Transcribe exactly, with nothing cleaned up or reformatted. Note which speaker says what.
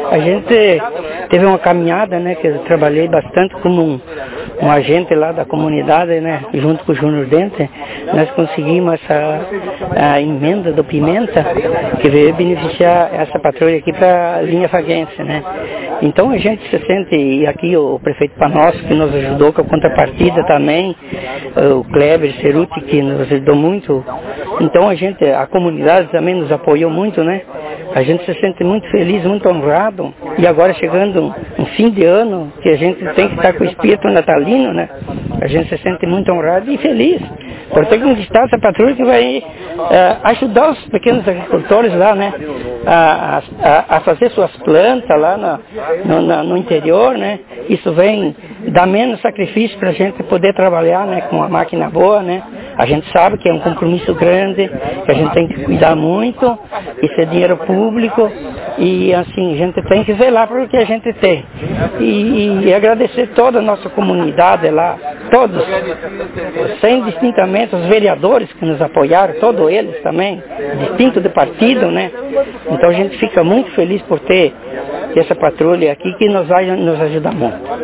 Speaker 1: A gente teve uma caminhada, né, que eu trabalhei bastante como um, um agente lá da comunidade, né, junto com o Júnior Dente. Nós conseguimos essa a emenda do Pimenta, que veio beneficiar essa patrulha aqui para a linha faguense, né. Então a gente se sente, e aqui o prefeito Panosco, que nos ajudou com a contrapartida também, o Kleber Ceruti, que nos ajudou muito. Então a gente, a comunidade também nos apoiou muito, né. A gente se sente muito feliz, muito honrado, e agora chegando um fim de ano, que a gente tem que estar com o espírito natalino, né? A gente se sente muito honrado e feliz por ter conquistado essa patrulha que vai uh, ajudar os pequenos agricultores lá, né? A, a, a fazer suas plantas lá no, no, na, no interior, né? Isso vem dar menos sacrifício para a gente poder trabalhar, né? Com uma máquina boa, né? A gente sabe que é um compromisso grande, que a gente tem que cuidar muito, isso é dinheiro público, e assim, a gente tem que zelar pelo que a gente tem. E, e agradecer toda a nossa comunidade lá, todos, sem distintamente, os vereadores que nos apoiaram, todos eles também, distinto de partido, né? Então a gente fica muito feliz por ter essa patrulha aqui que nos, nos ajuda muito.